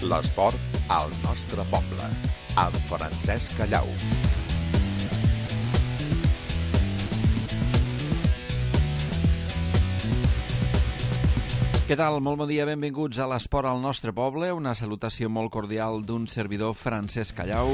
L'esport al nostre poble, amb Francesc Callau. Què tal? Molt bon dia, benvinguts a l'Esport al nostre poble. Una salutació molt cordial d'un servidor, Francesc Callau.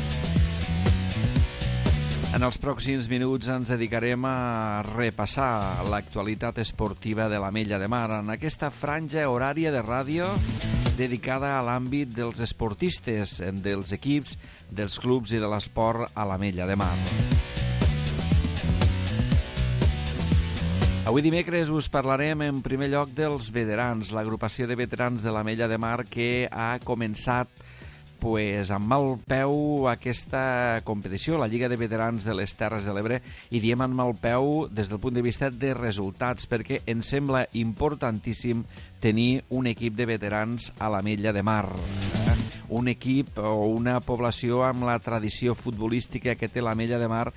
En els pròxims minuts ens dedicarem a repassar l'actualitat esportiva de l'Ametlla de Mar en aquesta franja horària de ràdio dedicada a l'àmbit dels esportistes, dels equips, dels clubs i de l'esport a l'Ametlla de Mar. Avui dimecres us parlarem en primer lloc dels veterans, l'agrupació de veterans de l'Ametlla de Mar que ha començat amb mal peu aquesta competició, la Lliga de Veterans de les Terres de l'Ebre, i diem amb mal peu des del punt de vista de resultats, perquè ens sembla importantíssim tenir un equip de veterans a l'Ametlla de Mar. Un equip o una població amb la tradició futbolística que té l'Ametlla de Mar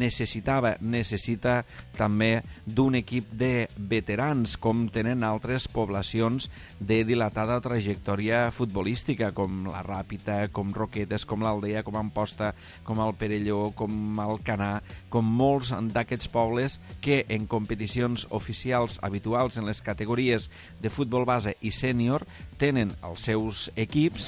necessita també d'un equip de veterans, com tenen altres poblacions de dilatada trajectòria futbolística, com la Ràpita, com Roquetes, com l'Aldea, com Amposta, com el Perelló, com Alcanar, com molts d'aquests pobles que en competicions oficials habituals en les categories de futbol base i sènior tenen els seus equips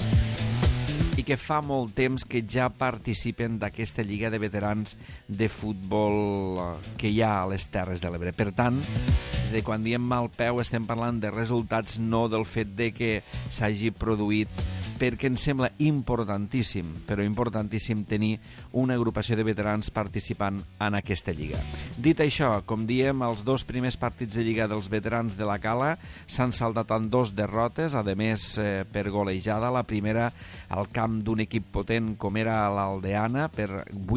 i que fa molt temps que ja participen d'aquesta Lliga de Veterans de futbol que hi ha a les Terres de l'Ebre. Per tant, des de quan diem mal peu estem parlant de resultats, no del fet de que s'hagi produït, perquè ens sembla importantíssim, però importantíssim tenir una agrupació de veterans participant en aquesta Lliga. Dit això, com diem, els dos primers partits de Lliga dels veterans de la Cala s'han saltat en 2 derrotes, a més per golejada, la primera al camp d'un equip potent com era l'Aldeana per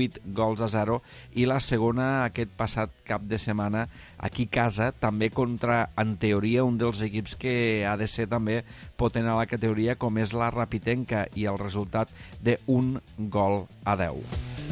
8-0, i la segona aquest passat cap de setmana aquí a casa, també contra, en teoria, un dels equips que ha de ser també potent a la categoria, com és la Rapitenca, i el resultat de 1-10.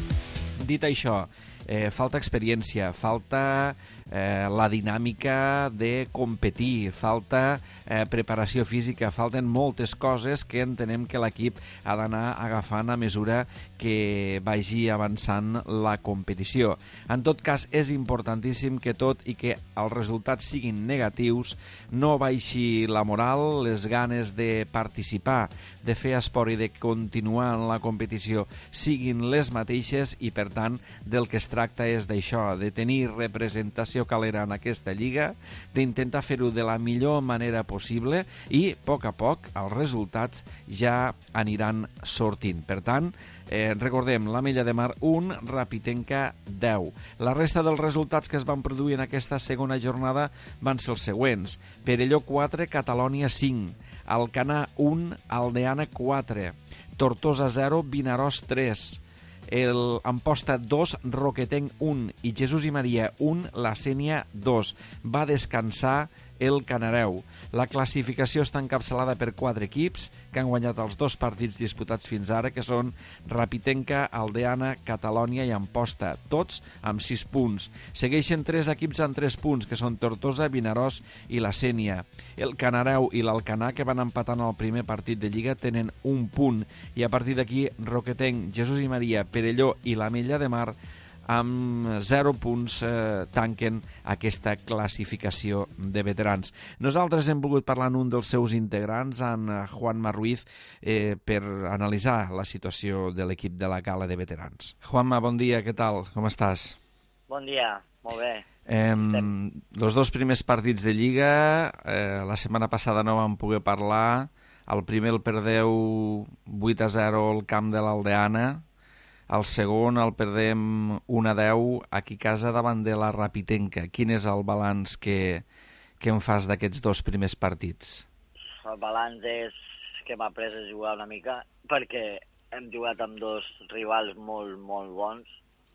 Dit això, falta experiència, falta la dinàmica de competir, falta preparació física, falten moltes coses que entenem que l'equip ha d'anar agafant a mesura que vagi avançant la competició. En tot cas, és importantíssim que tot i que els resultats siguin negatius, no baixi la moral, les ganes de participar, de fer esport i de continuar en la competició siguin les mateixes, i per tant del que es tracta és d'això, de tenir representació calera en aquesta lliga, d'intentar fer-ho de la millor manera possible, i a poc els resultats ja aniran sortint. Per tant, recordem, l'Ametlla de Mar 1, Rapitenca 10. La resta dels resultats que es van produir en aquesta segona jornada van ser els següents: Perelló 4, Catalònia 5, Alcanar 1, Aldeana 4, Tortosa 0, Vinaròs 3, el Amposta 2, Roquetenc 1 i Jesús i Maria 1, la Sénia 2. Va descansar el Canareu. La classificació està encapçalada per 4 equips que han guanyat els 2 partits disputats fins ara, que són Rapitenca, Aldeana, Catalònia i Amposta, tots amb 6 punts. Segueixen 3 equips amb 3 punts, que són Tortosa, Vinaròs i la Sénia. El Canareu i l'Alcanar, que van empatant el primer partit de Lliga, tenen 1 punt, i a partir d'aquí Roquetenc, Jesús i Maria, Perelló i l'Ametlla de Mar amb 0 punts tanquen aquesta classificació de veterans. Nosaltres hem volgut parlar amb un dels seus integrants, en Juanma Ruiz, per analitzar la situació de l'equip de la Cala de veterans. Juanma, bon dia, què tal? Com estàs? Bon dia, molt bé. Els 2 primers partits de Lliga, la setmana passada no vam poder parlar. El primer el perdeu 8-0 al camp de l'Aldeana. El segon el perdem 1-10 aquí a casa davant de la Rapitenca. Quin és el balanç que em fas d'aquests 2 primers partits? El balanç és que m'ha après a jugar una mica, perquè hem jugat amb 2 rivals molt, molt bons,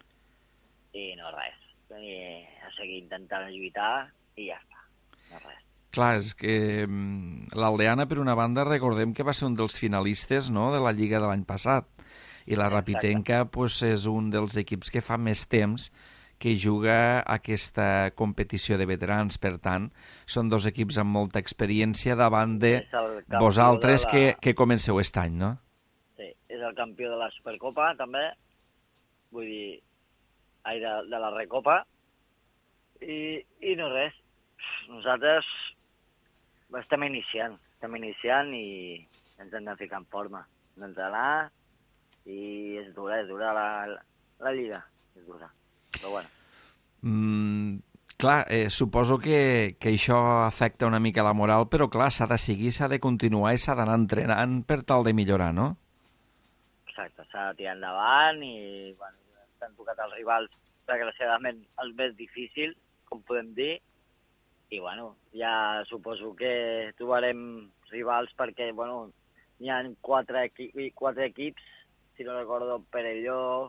i no res. I a seguir intentant lluitar i ja està, no res. Clar, és que l'Aldeana, per una banda, recordem que va ser un dels finalistes, no?, de la Lliga de l'any passat, i la Rapitenca és un dels equips que fa més temps que juga aquesta competició de veterans. Per tant, són dos equips amb molta experiència davant de vosaltres que comenceu aquest any, no? Sí, és el campió de la Supercopa, també. Vull dir, de la Recopa. I no res. Nosaltres estem iniciant i ens hem de ficar en forma. D'entrenar i és dura la lliga. És dura, però bueno. Clar, suposo que això afecta una mica la moral, però clar, s'ha de seguir, s'ha de continuar i s'ha d'anar entrenant per tal de millorar, no? Exacte, s'ha de tirar endavant i bueno, s'han tocat els rivals, desgraciadament, els més difícils, com podem dir, i bueno, ja suposo que trobarem rivals perquè, bueno, hi ha quatre equips, si no recordo, Perelló,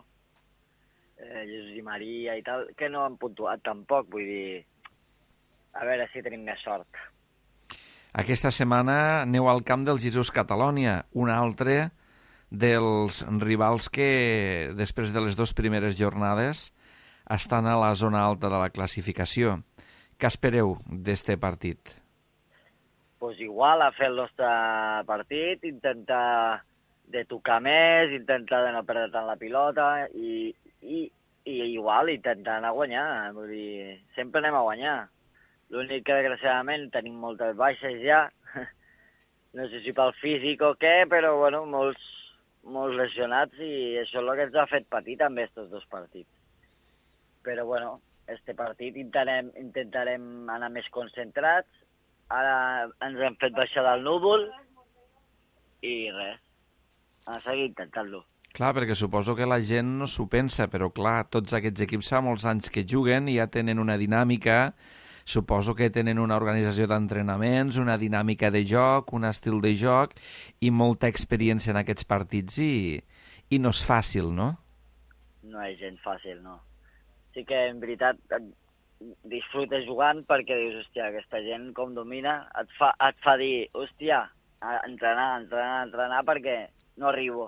Jesús i Maria i tal, que no han puntuat tampoc, vull dir, a veure si tenim més sort. Aquesta setmana aneu al camp del Jesús Catalònia, un altre dels rivals que, després de les 2 primeres jornades, estan a la zona alta de la classificació. Què espereu d'este partit? Pues igual, a fer el nostre partit, intentar de tocar més, intentar de no perdre tant la pilota i igual intentar anar a guanyar. Vull dir, sempre anem a guanyar. L'únic que, desgraciadament, tenim moltes baixes ja. No sé si pel físic o què, però bueno, molts lesionats i això és el que ens ha fet patir també estos 2 partits. Però bueno, este partit intentarem anar més concentrats. Ara ens hem fet baixar del núvol i res, a seguir intentant-lo. Clar, perquè suposo que la gent no s'ho pensa, però clar, tots aquests equips fa molts anys que juguen i ja tenen una dinàmica, suposo que tenen una organització d'entrenaments, una dinàmica de joc, un estil de joc i molta experiència en aquests partits i no és fàcil, no? No és gens fàcil, no. Sí que, en veritat, disfrutes jugant perquè dius, hòstia, aquesta gent com domina, et fa dir, hòstia, entrenar perquè no arribo.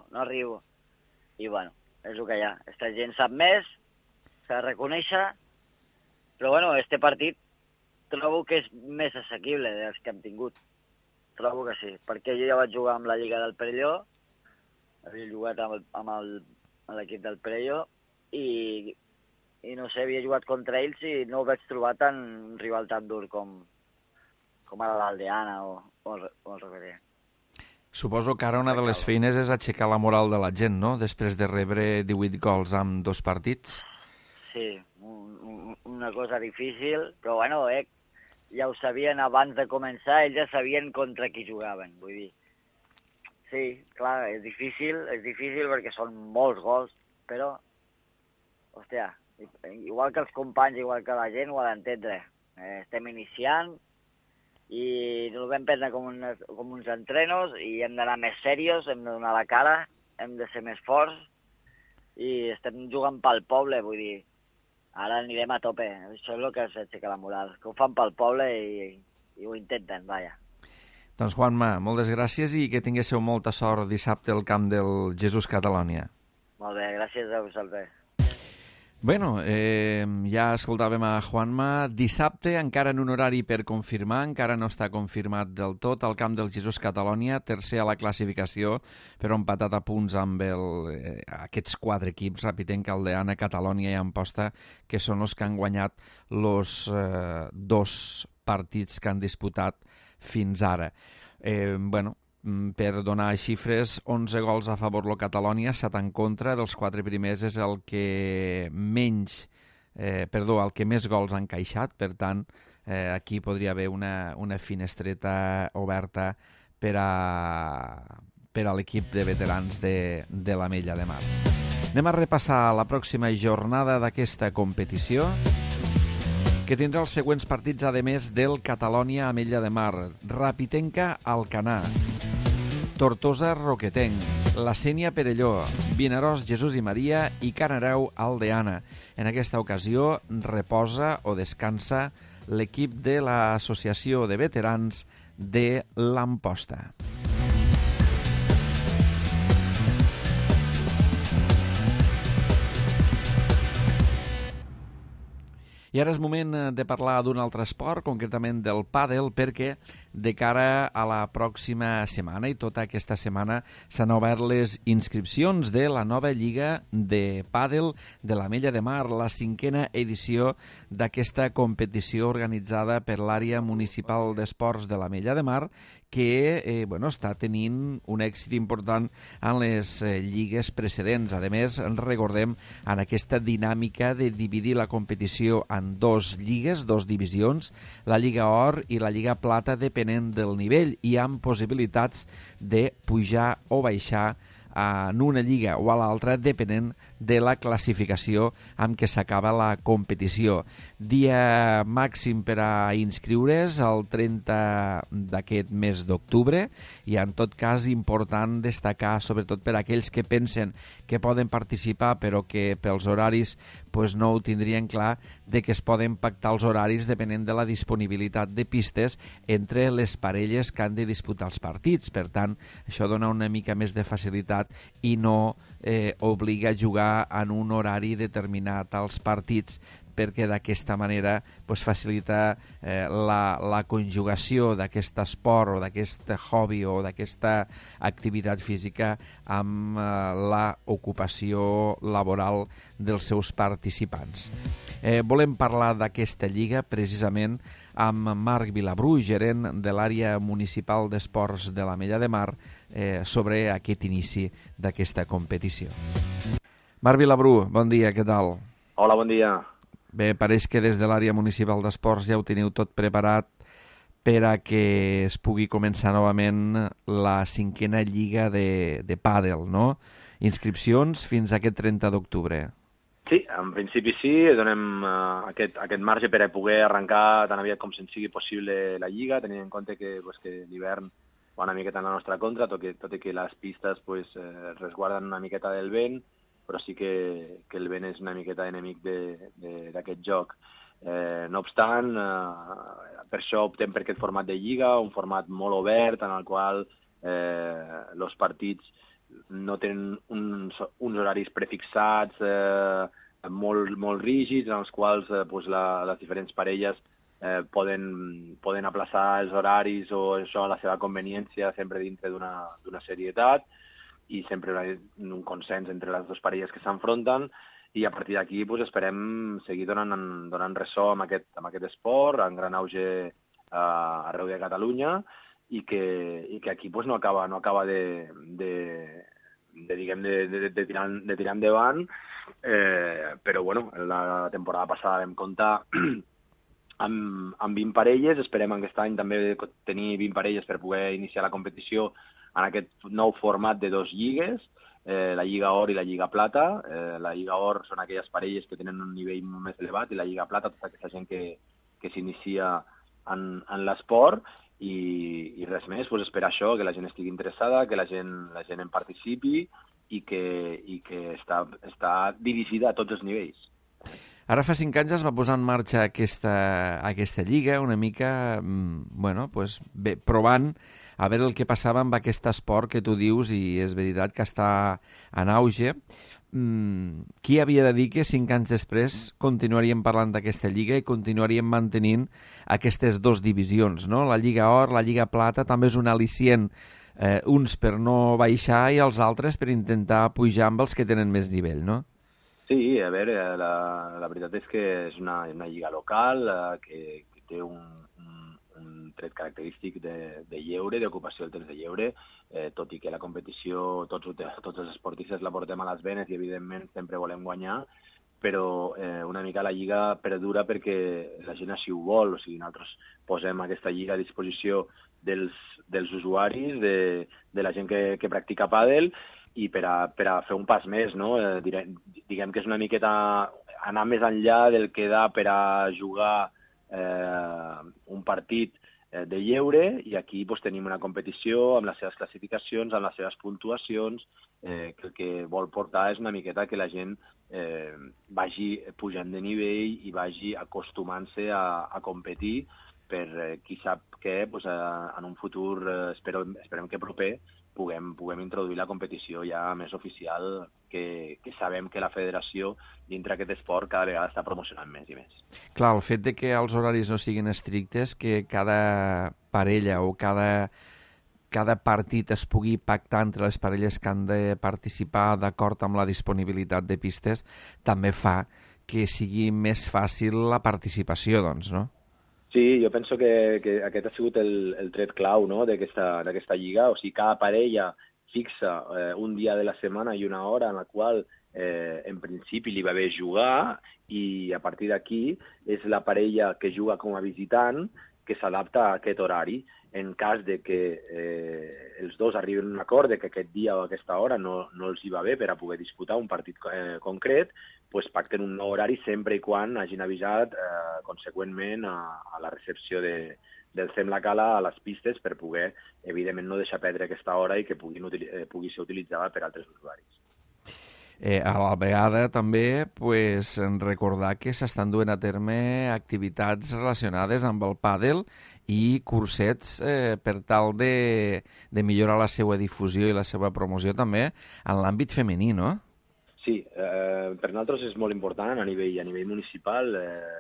I bueno, és el que hi ha. Aquesta gent sap més, s'ha de reconèixer, però bueno, este partit trobo que és més assequible dels que hem tingut. Trobo que sí, perquè jo ja vaig jugar amb la Lliga del Perelló, havia jugat amb l'equip del Perelló i no sé, havia jugat contra ells i no ho vaig trobar un rival tan dur com ara l'Aldeana o el Roqueter. Suposo que ara una de les feines és aixecar la moral de la gent, no?, després de rebre 18 gols en 2 partits. Sí, una cosa difícil, però bueno, ja ho sabien abans de començar, ells ja sabien contra qui jugaven, vull dir. Sí, clar, és difícil perquè són molts gols, però, hòstia, igual que els companys, igual que la gent, ho ha d'entendre. Estem iniciant i no ho vam prendre com uns entrenos i hem d'anar més serios, hem de donar la cara, hem de ser més forts i estem jugant pel poble, vull dir, ara anirem a tope. Això és el que ens aixeca la moral, que ho fan pel poble i ho intenten, vaja. Doncs Juanma, moltes gràcies i que tinguéssiu molta sort dissabte al camp del Jesús Catalònia. Molt bé, gràcies a vosaltres. Bueno, ja escoltàvem a Juanma. Dissabte, encara en un horari per confirmar, encara no està confirmat del tot, al camp del Jesús Catalònia, tercer a la classificació, però empatat a punts amb aquests 4 equips, Rapidenc, Aldeana, Catalònia i Amposta, que són els que han guanyat els 2 partits que han disputat fins ara. Bueno, per donar xifres, 11 gols a favor lo Catalònia, 7 en contra, dels 4 primers és el que el que més gols han encaixat, per tant, aquí podria haver una finestreta oberta per a l'equip de veterans de l'Ametlla de Mar. Anem a repassar la pròxima jornada d'aquesta competició, que tindrà els següents partits, a més del Catalònia Ametlla de Mar: Rapitenca Alcanar, Tortosa Roquetenc, La Sénia Perelló, Vinaròs Jesús i Maria i Canareu Aldeana. En aquesta ocasió reposa o descansa l'equip de l'Associació de Veterans de l'Amposta. I ara és moment de parlar d'un altre esport, concretament del pàdel, perquè de cara a la pròxima setmana i tota aquesta setmana s'han obert les inscripcions de la nova Lliga de Pàdel de l'Ametlla de Mar, la 5a edició d'aquesta competició organitzada per l'àrea municipal d'esports de l'Ametlla de Mar, que està tenint un èxit important en les lligues precedents. A més, ens recordem en aquesta dinàmica de dividir la competició en dos lligues, dos divisions, la Lliga Or i la Lliga Plata, depenent del nivell, i amb possibilitats de pujar o baixar en una lliga o a l'altra, depenent de la classificació amb què s'acaba la competició. Dia màxim per a inscriure's el 30 d'aquest mes d'octubre, i en tot cas important destacar, sobretot per a aquells que pensen que poden participar però que pels horaris no ho tindrien clar, de que es poden pactar els horaris depenent de la disponibilitat de pistes entre les parelles que han de disputar els partits. Per tant, això dona una mica més de facilitat i no obliga a jugar en un horari determinat als partits, perquè d'aquesta manera facilita la conjugació d'aquest esport o d'aquest hobby o d'aquesta activitat física amb l'ocupació laboral dels seus participants. Volem parlar d'aquesta lliga precisament amb Marc Vilabru, gerent de l'àrea municipal d'esports de l'Ametlla de Mar, sobre aquest inici d'aquesta competició. Marc Vilabru, bon dia, què tal? Hola, bon dia. Bé, pareix que des de l'àrea municipal d'esports ja ho teniu tot preparat per a que es pugui començar novament la 5a lliga de pàdel, no? Inscripcions fins a aquest 30 d'octubre. Sí, en principi sí, donem aquest marge per a poder arrencar tan aviat com se'n sigui possible la lliga, tenint en compte que l'hivern va una miqueta en la nostra contra, tot i que les pistes resguarden una miqueta del vent, però sí que el vent és una miqueta enemic d'aquest joc. No obstant, per això optem per aquest format de lliga, un format molt obert en el qual els partits no tenen uns horaris prefixats molt rígids, en els quals les diferents parelles poden aplaçar els horaris o això a la seva conveniència, sempre dintre d'una serietat, i sempre un consens entre les dues parelles que s'enfronten, i a partir d'aquí esperem seguir donant ressò amb aquest esport, en gran auge arreu de Catalunya, i que aquí no acaba de tirar endavant, però la temporada passada vam comptar amb 20 parelles, esperem aquest any també tenir 20 parelles per poder iniciar la competició en aquest nou format de dues lligues, la Lliga Or i la Lliga Plata. La Lliga Or són aquelles parelles que tenen un nivell molt més elevat, i la Lliga Plata tota aquesta gent que s'inicia en l'esport, i res més, esperar això, que la gent estigui interessada, que la gent en participi, i que està dirigida a tots els nivells. Ara fa 5 anys es va posar en marxa aquesta lliga, una mica provant a veure el que passava amb aquest esport que tu dius, i és veritat que està en auge. Qui havia de dir que 5 anys després continuaríem parlant d'aquesta lliga i continuaríem mantenint aquestes dues divisions, no? La Lliga Or, la Lliga Plata, també és un al·licient, uns per no baixar i els altres per intentar pujar amb els que tenen més nivell, no? Sí, a veure, la veritat és que és una lliga local que té un tret característic de lleure, d'ocupació del temps de lleure, tot i que la competició tots els esportistes la portem a les venes i evidentment sempre volem guanyar, però una mica la lliga perdura perquè la gent així ho vol. O sigui, nosaltres posem aquesta lliga a disposició dels usuaris, de la gent que practica pàdel, i per a fer un pas més, no? Diguem que és una miqueta anar més enllà del que da per a jugar un partit de lleure, i aquí tenim una competició amb les seves classificacions, amb les seves puntuacions, que el que vol portar és una miqueta que la gent vagi pujant de nivell i vagi acostumant-se a competir per qui sap què, en un futur, esperem que proper, puguem introduir la competició ja més oficial, que sabem que la federació dintre aquest esport cada vegada està promocionant més i més. Clar, el fet de que els horaris no siguin estrictes, que cada parella o cada partit es pugui pactar entre les parelles que han de participar d'acord amb la disponibilitat de pistes, també fa que sigui més fàcil la participació, doncs, no? Sí, jo penso que aquest ha sigut el tret clau, no?, d'aquesta lliga. O sigui, cada parella fixa un dia de la setmana i una hora en la qual en principi li va bé jugar, i a partir d'aquí és la parella que juga com a visitant que s'adapta a aquest horari. En cas de que els dos arriben a un acord de que aquest dia o aquesta hora no els hi va bé per a poder disputar un partit concret, doncs pacten un nou horari sempre i quan hagin avisat conseqüentment a la recepció del Fem la Cala a les pistes per poder, evidentment, no deixar perdre aquesta hora i que pugui ser utilitzada per altres usuaris. A la vegada també recordar que s'estan duent a terme activitats relacionades amb el pàdel i cursets per tal de millorar la seva difusió i la seva promoció també en l'àmbit femení, no? Sí, per nosaltres és molt important a nivell municipal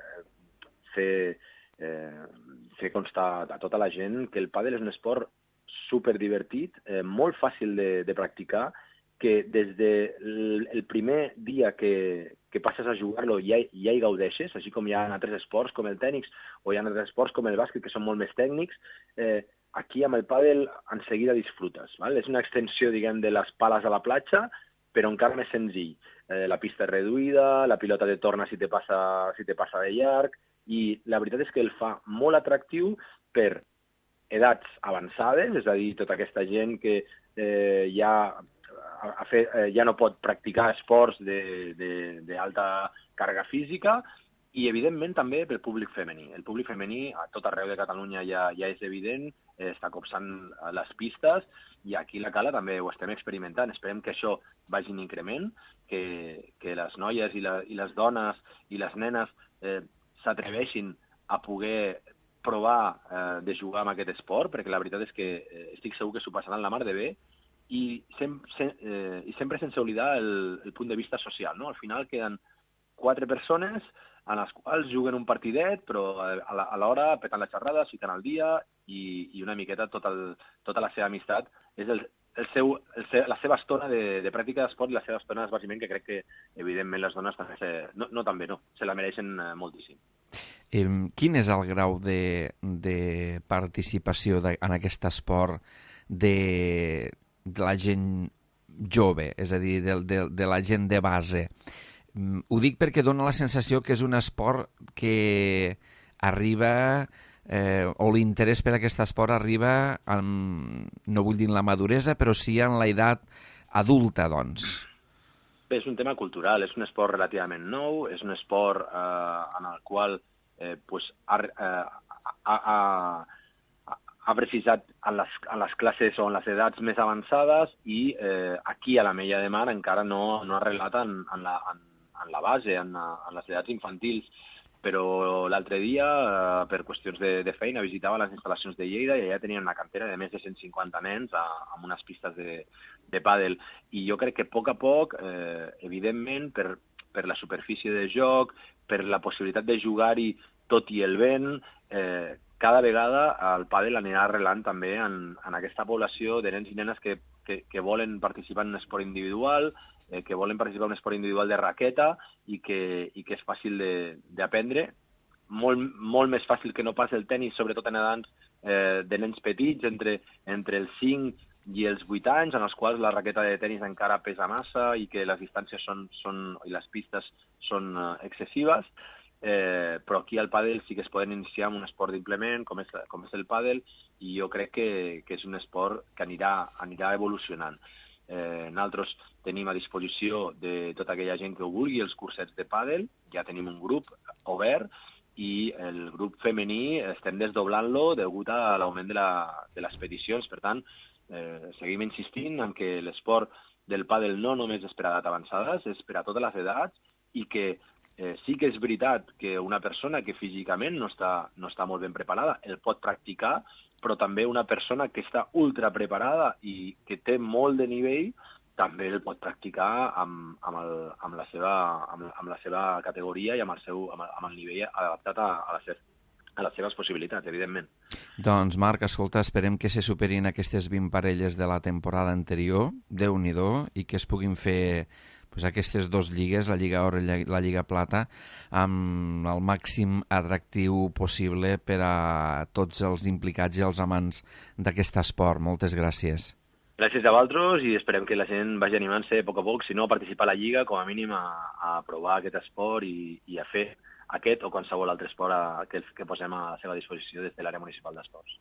fer constar a tota la gent que el pàdel és un esport superdivertit, molt fàcil de practicar, que des del primer dia que passes a jugar-lo ja hi gaudeixes, així com hi ha altres esports com el tènnic o hi ha altres esports com el bàsquet que són molt més tècnics, aquí amb el pàdel en seguida disfrutes. Val? És una extensió, diguem, de les pales a la platja, però encara més senzill. La pista és reduïda, la pilota te torna si te passa de llarg, i la veritat és que el fa molt atractiu per edats avançades, és a dir, tota aquesta gent que ja no pot practicar esports d'alta càrrega física, i evidentment també pel públic femení. El públic femení a tot arreu de Catalunya ja és evident, està copsant les pistes, i aquí a la Cala també ho estem experimentant. Esperem que això vagi en increment, que les noies i les dones i les nenes s'atreveixin a poder provar de jugar amb aquest esport, perquè la veritat és que estic segur que s'ho passaran la mar de bé, i sempre sense oblidar el punt de vista social, no? Al final queden 4 persones en les quals juguen un partidet, però a l'hora petant la xerrada, citant el dia, i una miqueta tota la seva amistat és la seva estona de pràctica d'esport, i la seva estona bàsicament, que crec que evidentment les dones també se la mereixen moltíssim. Quin és el grau de participació en aquest esport de la gent jove, és a dir, de la gent de base? Ho dic perquè dona la sensació que és un esport que arriba, o l'interès per aquest esport arriba, no vull dir en la maduresa, però sí en la edat adulta, doncs. Bé, és un tema cultural, és un esport relativament nou, és un esport en el qual ha precisat en les classes o en les edats més avançades, i aquí a l'Ametlla de Mar encara no ha arrelat en la base, en les edats infantils. Però l'altre dia, per qüestions de feina, visitava les instal·lacions de Lleida i allà tenien una cantera de més de 150 nens amb unes pistes de pàdel. I jo crec que a poc, evidentment, per la superfície de joc, per la possibilitat de jugar-hi tot i el vent, cada vegada el pàdel anirà arrelant també en aquesta població de nens i nenes que volen participar en un esport individual, que volen participar en un esport individual de raqueta, i que és fàcil d'aprendre, molt més fàcil que no pas el tenis, sobretot en edats de nens petits, entre els 5 i els 8 anys, en els quals la raqueta de tenis encara pesa massa i que les distàncies i les pistes són excessives. Però aquí al pàdel sí que es poden iniciar amb un esport d'implement com és el pàdel, i jo crec que és un esport que anirà evolucionant. Nosaltres tenim a disposició de tota aquella gent que ho vulgui els cursets de pàdel, ja tenim un grup obert, i el grup femení estem desdoblant-lo degut a l'augment de les peticions. Per tant, seguim insistint en que l'esport del pàdel no només és per a edat avançades, és per a totes les edats, i que sí que és veritat que una persona que físicament no està molt ben preparada el pot practicar, però també una persona que està ultra preparada i que té molt de nivell també el pot practicar amb la seva categoria i amb el nivell adaptat a les seves possibilitats, evidentment. Doncs, Marc, escolta, esperem que se superin aquestes 20 parelles de la temporada anterior, Déu-n'hi-do, i que es puguin fer aquestes dues lligues, la Lliga Or i la Lliga Plata, amb el màxim atractiu possible per a tots els implicats i els amants d'aquest esport. Moltes gràcies. Gràcies a vosaltres i esperem que la gent vagi animant-se a poc a poc, si no a participar a la Lliga, com a mínim a provar aquest esport i a fer aquest o qualsevol altre esport que posem a la seva disposició des de l'àrea municipal d'esports.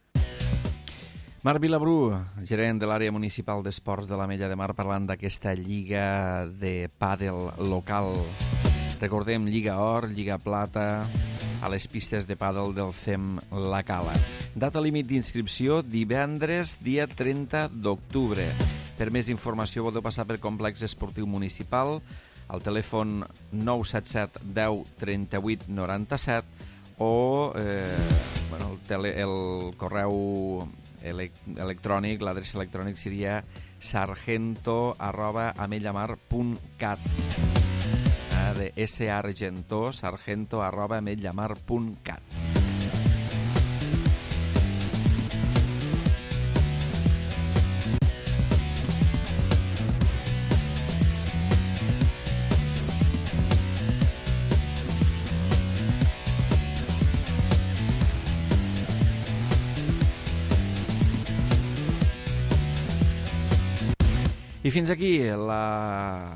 Marc Vilabrú, gerent de l'àrea municipal d'esports de l'Ametlla de Mar, parlant d'aquesta lliga de pàdel local. Recordem, Lliga Or, Lliga Plata, a les pistes de pàdel del CEM La Cala. Data límit d'inscripció, divendres, dia 30 d'octubre. Per més informació podeu passar pel complex esportiu municipal, al telèfon 977 10 38 97 o el correu electrònic, l'adreça electrònic seria sargento@ametlamar.cat, de sargento, sargento@ametlamar.cat. I fins aquí la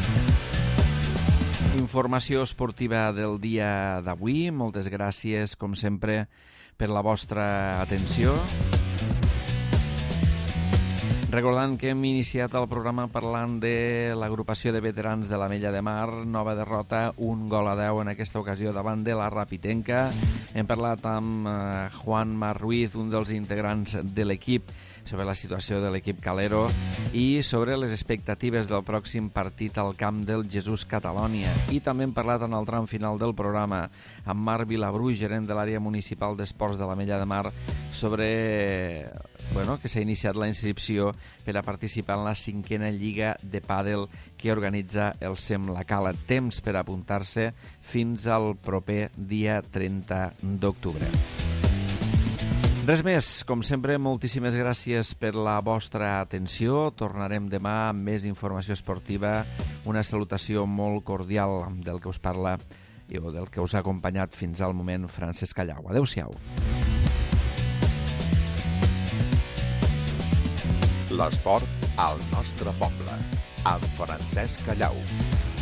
informació esportiva del dia d'avui. Moltes gràcies, com sempre, per la vostra atenció. Recordant que hem iniciat el programa parlant de l'agrupació de veterans de l'Ametlla de Mar, nova derrota, 1-10 en aquesta ocasió davant de la Rapitenca. Hem parlat amb Juan Mar Ruiz, un dels integrants de l'equip, sobre la situació de l'equip Calero i sobre les expectatives del pròxim partit al camp del Jesús Catalònia. I també hem parlat en el tram final del programa amb Marc Vilabrú, gerent de l'àrea municipal d'esports de l'Ametlla de Mar, sobre que s'ha iniciat la inscripció per a participar en la 5a Lliga de Pàdel que organitza el CEM La Cala. Temps per apuntar-se fins al proper dia 30 d'octubre. Res més, com sempre, moltíssimes gràcies per la vostra atenció. Tornarem demà amb més informació esportiva. Una salutació molt cordial del que us parla o del que us ha acompanyat fins al moment, Francesc Callau. Adéu-siau. L'esport al nostre poble, amb Francesc Callau.